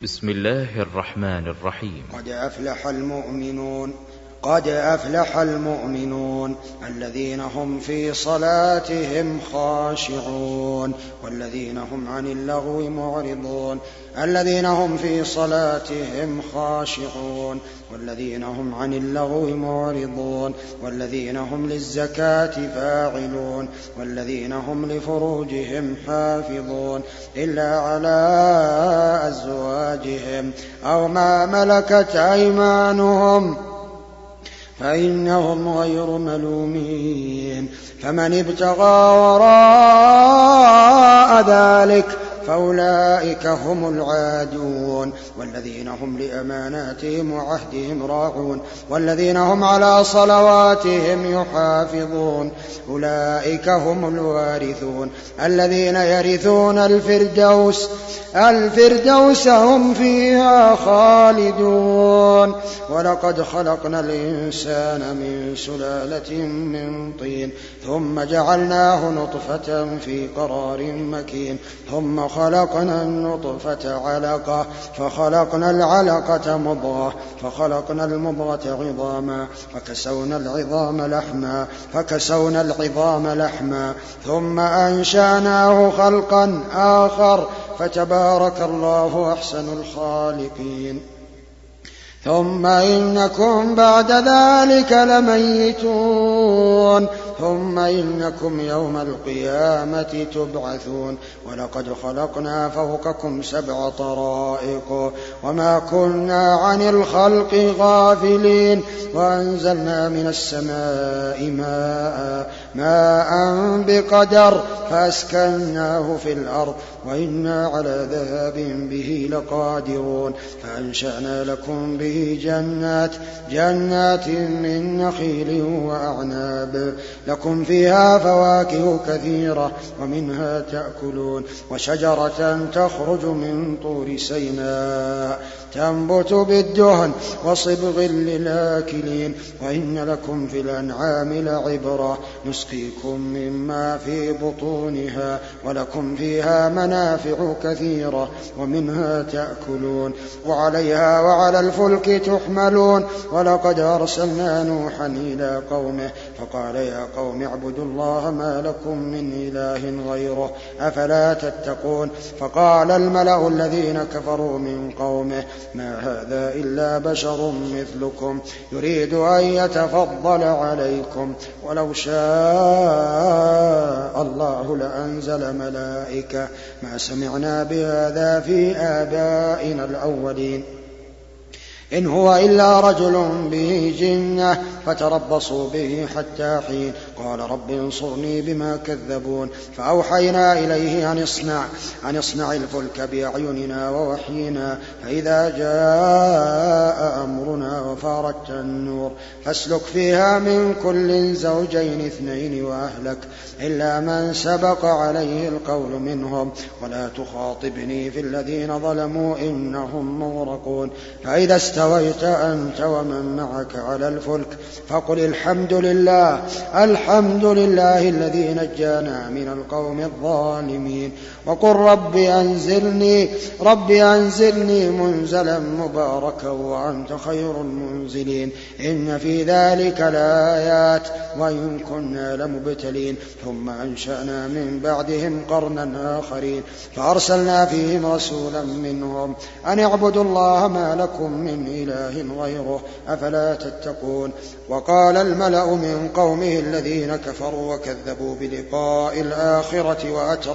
بسم الله الرحمن الرحيم. قد أفلح المؤمنون الذين هم في صلاتهم خاشعون والذين هم عن اللغو معرضون الذين هم في صلاتهم خاشعون والذين هم عن اللغو معرضون والذين هم للزكاة فاعلون والذين هم لفروجهم حافظون إلا على أزواجهم أو ما ملكت أيمانهم فإنهم غير ملومين. فمن ابتغى وراء ذلك فأولئك هم العادون والذين هم لأماناتهم وعهدهم راعون والذين هم على صلواتهم يحافظون أولئك هم الوارثون الذين يرثون الفردوس هم فيها خالدون. ولقد خلقنا الإنسان من سلالة من طين ثم جعلناه نطفة في قرار مكين ثم خلقنا النطفة علقة فخلقنا العلقة مضغة فخلقنا المضغة عظاما فكسونا العظام لحما ثم أنشأناه خلقا آخر فتبارك الله أحسن الخالقين. ثم إنكم بعد ذلك لميتون ثم إنكم يوم القيامة تبعثون. ولقد خلقنا فوقكم 7 طرائق وما كنا عن الخلق غافلين وأنزلنا من السماء ماء بقدر فأسكناه في الأرض وإنا على ذهاب به لقادرون. فأنشأنا لكم به جنات من نخيل وأعناب لكم فيها فواكه كثيرة ومنها تأكلون وشجرة تخرج من طور سيناء تنبت بالدهن وصبغ للآكلين. وإن لكم في الأنعام لعبرة نسقيكم مما في بطونها ولكم فيها منافع كثيرة ومنها تأكلون وعليها وعلى الفلك تحملون. ولقد أرسلنا نوحا إلى قومه فقال يا قوم اعبدوا الله ما لكم من إله غيره أفلا تتقون. فقال الملأ الذين كفروا من قومه ما هذا إلا بشر مثلكم يريد أن يتفضل عليكم ولو شاء الله لأنزل ملائكة ما سمعنا بهذا في آبائنا الأولين إن هو إلا رجل به جنة فتربصوا به حتى حين. قال رب انصرني بما كذبون. فأوحينا إليه أن اصنع الفلك بأعيننا ووحينا فإذا جاء أمرنا وفارت النور فاسلك فيها من كل زوجين 2 وأهلك إلا من سبق عليه القول منهم ولا تخاطبني في الذين ظلموا إنهم مغرقون. فإذا استويت أنت ومن معك على الفلك فقل الحمد لله الذي نجانا من القوم الظالمين وقل رب أنزلني منزلا مباركا وأنت خير المنزلين. إن في ذلك لآيات وإن كنا لمبتلين. ثم أنشأنا من بعدهم قرنا آخرين فأرسلنا فيهم رسولا منهم أن اعبدوا الله ما لكم من إله غيره أفلا تتقون. وقال الملأ من قومه الذين كفروا وكذبوا بلقاء الآخرة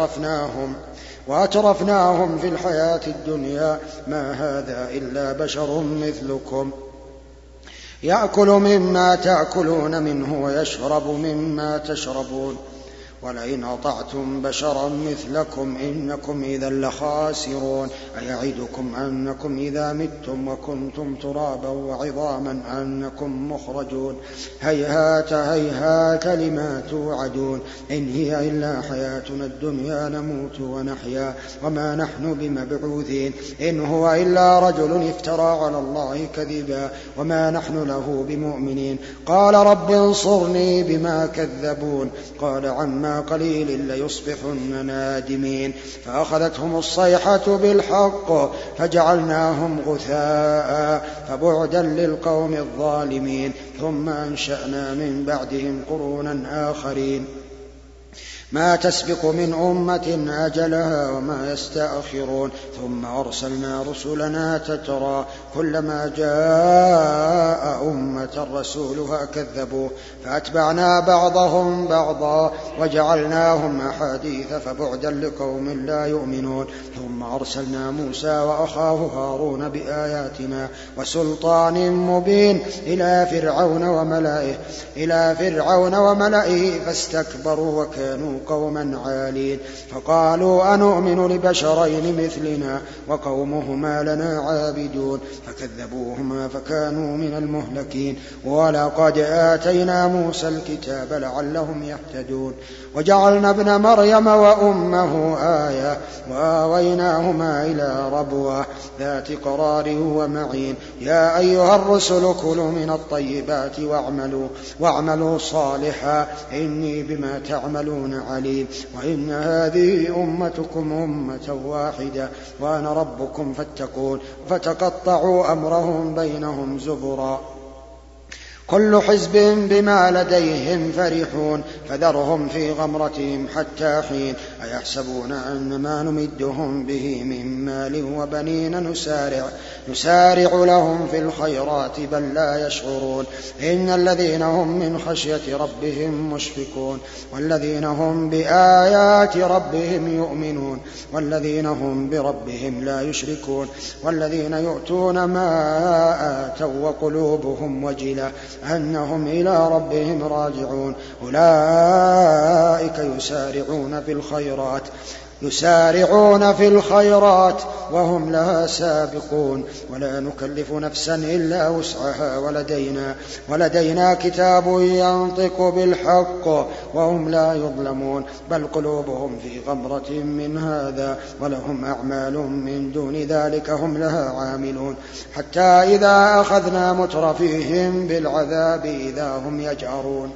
وأترفناهم في الحياة الدنيا ما هذا إلا بشر مثلكم يأكل مما تأكلون منه ويشرب مما تشربون ولئن أطعتم بشرا مثلكم إنكم إذا لخاسرون. أيعدكم أنكم إذا متم وكنتم ترابا وعظاما أنكم مخرجون هيهات لما توعدون إن هي إلا حياتنا الدنيا نموت ونحيا وما نحن بمبعوثين إن هو إلا رجل افترى على الله كذبا وما نحن له بمؤمنين. قال رب انصرني بما كذبون. قال عما عما قليل ليصبحن نادمين فأخذتهم الصيحة بالحق فجعلناهم غثاء فبعدا للقوم الظالمين ثم أنشأنا من بعدهم قرونا آخرين ما تسبق من أمة أجلها وما يستأخرون ثم أرسلنا رسلنا تترى كلما جاء أمة رسولها كذبوه فأتبعنا بعضهم بعضا وجعلناهم أحاديث فبعدا لقوم لا يؤمنون ثم أرسلنا موسى وأخاه هارون بآياتنا وسلطان مبين إلى فرعون وملئه فاستكبروا وكانوا قوما عالين فقالوا أنؤمن لبشرين مثلنا وقومهما لنا عابدون فكذبوهما فكانوا من المهلكين ولقد آتينا موسى الكتاب لعلهم يهتدون وجعلنا ابن مريم وأمه آية وآويناهما إلى ربوة ذات قرار ومعين يا أيها الرسل كلوا من الطيبات واعملوا صالحا إني بما تعملون عليم وإن هذه أمتكم أمة واحدة وأنا ربكم فاتقون فتقطعوا أمرهم بينهم زبرا كل حزب بما لديهم فرحون فذرهم في غمرتهم حتى حين أيحسبون أن ما نمدهم به من مال وبنين نسارع لهم في الخيرات بل لا يشعرون إن الذين هم من خشية ربهم مشفقون والذين هم بآيات ربهم يؤمنون والذين هم بربهم لا يشركون والذين يؤتون ما آتوا وقلوبهم وجلة أنهم إلى ربهم راجعون أولئك يسارعون في الخيرات وهم لها سابقون ولا نكلف نفسا إلا وسعها ولدينا كتاب ينطق بالحق وهم لا يظلمون بل قلوبهم في غمرة من هذا ولهم أعمال من دون ذلك هم لها عاملون حتى إذا أخذنا مترفيهم بالعذاب إذا هم يجأرون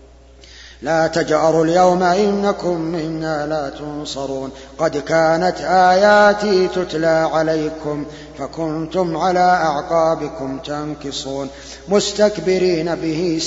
لا تجأروا اليوم إنكم منا لا تنصرون قد كانت آياتي تتلى عليكم فكنتم على أعقابكم تنكصون مستكبرين به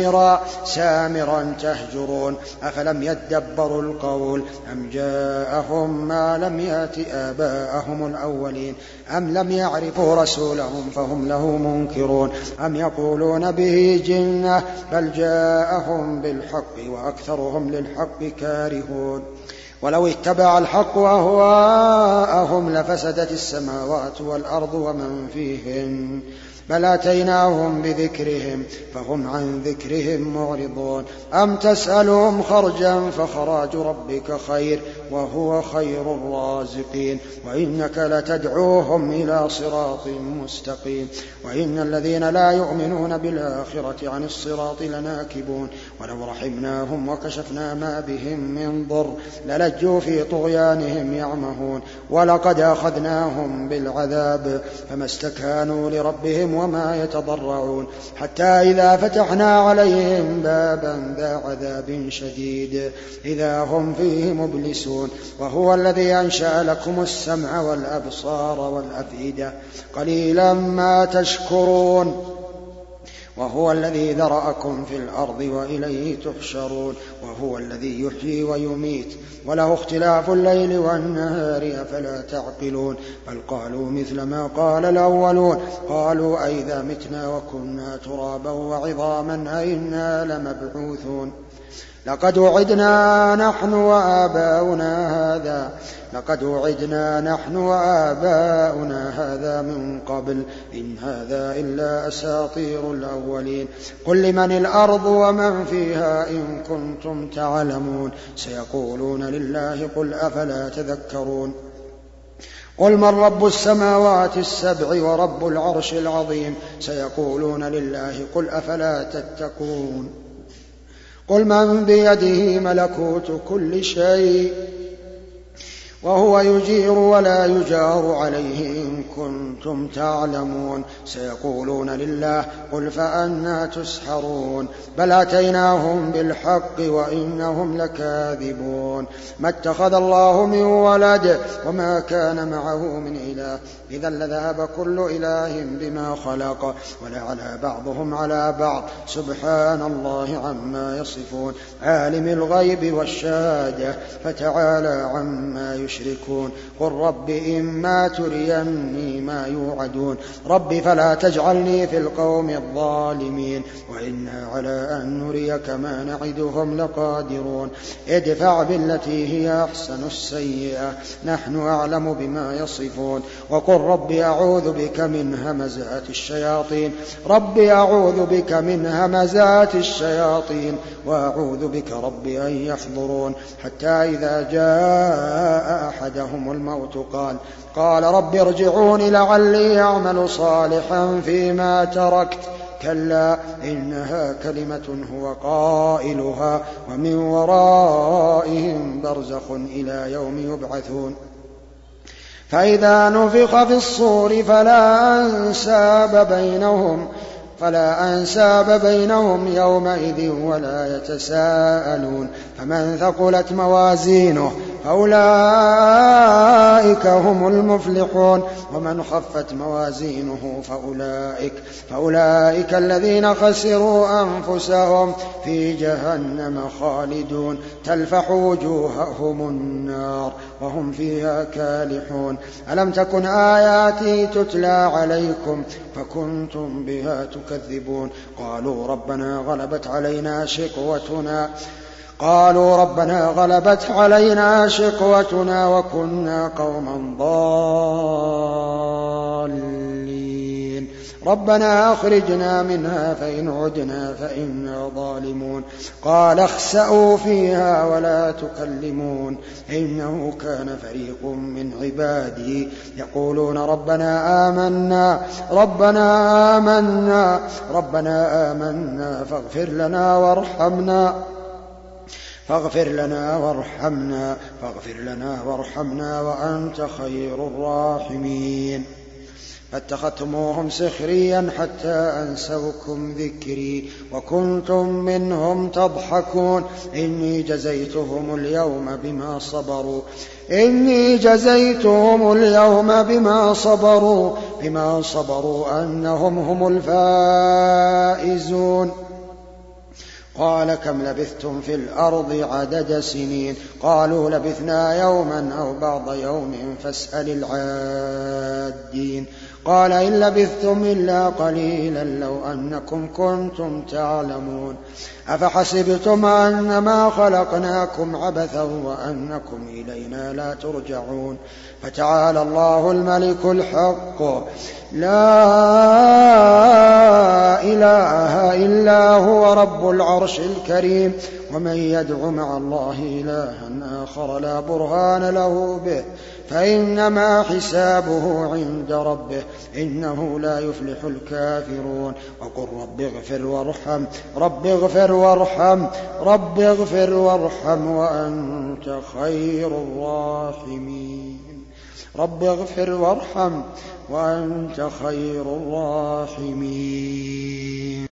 سامرا تهجرون أفلم يدبروا القول أم جاءهم ما لم يأت آباءهم الأولين أم لم يعرفوا رسولهم فهم له منكرون أم يقولون به جنة بل جاءهم بالحق وأكثرهم للحق كارهون ولو اتبع الحق أهواءهم لفسدت السماوات والأرض ومن فيهن بل أتيناهم بذكرهم فهم عن ذكرهم معرضون أم تسألهم خرجا فخراج ربك خير وهو خير الرازقين وإنك لتدعوهم إلى صراط مستقيم وإن الذين لا يؤمنون بالآخرة عن الصراط لناكبون ولو رحمناهم وكشفنا ما بهم من ضر للجوا في طغيانهم يعمهون ولقد أخذناهم بالعذاب فما استكانوا لربهم وما يتضرعون حتى إذا فتحنا عليهم بابا ذا عذاب شديد إذا هم فيه مبلسون وهو الذي أنشأ لكم السمع والأبصار والأفئدة قليلا ما تشكرون وهو الذي ذرأكم في الأرض وإليه تحشرون وهو الذي يحيي ويميت وله اختلاف الليل والنهار أفلا تعقلون بل قالوا مثل ما قال الأولون قالوا أئذا متنا وكنا ترابا وعظاما أئنا لمبعوثون لقد وعدنا نحن وآباؤنا هذا من قبل إن هذا إلا أساطير الأولين قل لمن الأرض ومن فيها إن كنتم تعلمون سيقولون لله قل أفلا تذكرون قل من رب السماوات السبع ورب العرش العظيم سيقولون لله قل أفلا تتقون قل من بيده ملكوت كل شيء وهو يجير ولا يجار عليه إن كنتم تعلمون. سيقولون لله قل فأنى تسحرون بل أتيناهم بالحق وإنهم لكاذبون. ما اتخذ الله من ولد وما كان معه من إله إذا لذهب كل إله بما خلق ولعلى بعضهم على بعض سبحان الله عما يصفون. عالم الغيب والشهادة فتعالى عما يشركون. قل رب إما تريني ما يوعدون رب فلا تجعلني في القوم الظالمين وإنا على أن نريك ما نعدهم لقادرون. ادفع بالتي هي أحسن السيئة نحن أعلم بما يصفون. وقل رب أعوذ بك من همزات الشياطين رب أعوذ بك من همزات الشياطين وأعوذ بك رب أن يحضرون. حتى إذا جاء أحدهم الموت قال رب ارجعون لعلي أعمل صالحا فيما تركت كلا إنها كلمة هو قائلها ومن ورائهم برزخ إلى يوم يبعثون. فإذا نفخ في الصور فلا أنساب بينهم يومئذ ولا يتساءلون. فمن ثقلت موازينه فأولئك هم المفلحون ومن خفت موازينه فأولئك الذين خسروا أنفسهم في جهنم خالدون تلفح وجوههم النار وهم فيها كالحون. ألم تكن آياتي تتلى عليكم فكنتم بها تكذبون. قالوا ربنا غلبت علينا شقوتنا وكنا قوما ضالين ربنا أخرجنا منها فإن عدنا فإنا ظالمون. قال اخسأوا فيها ولا تكلمون إنه كان فريق من عبادي يقولون ربنا آمنا فاغفر لنا وارحمنا وأنت خير الراحمين. فاتخذتموهم سخريا حتى أنسوكم ذكري وكنتم منهم تضحكون. إني جزيتهم اليوم بما صبروا أنهم هم الفائزون. قال كم لبثتم في الأرض عدد سنين قالوا لبثنا يوما أو بعض يوم فاسأل العادين. قال إن لبثتم إلا قليلا لو أنكم كنتم تعلمون. أفحسبتم أنما خلقناكم عبثا وأنكم إلينا لا ترجعون. فتعالى الله الملك الحق لا إله إلا هو رب العرش الكريم. ومن يدع مع الله إلها آخر لا برهان له به فإنما حسابه عند ربه إنه لا يفلح الكافرون. وقل رب اغفر وارحم وأنت خير الراحمين.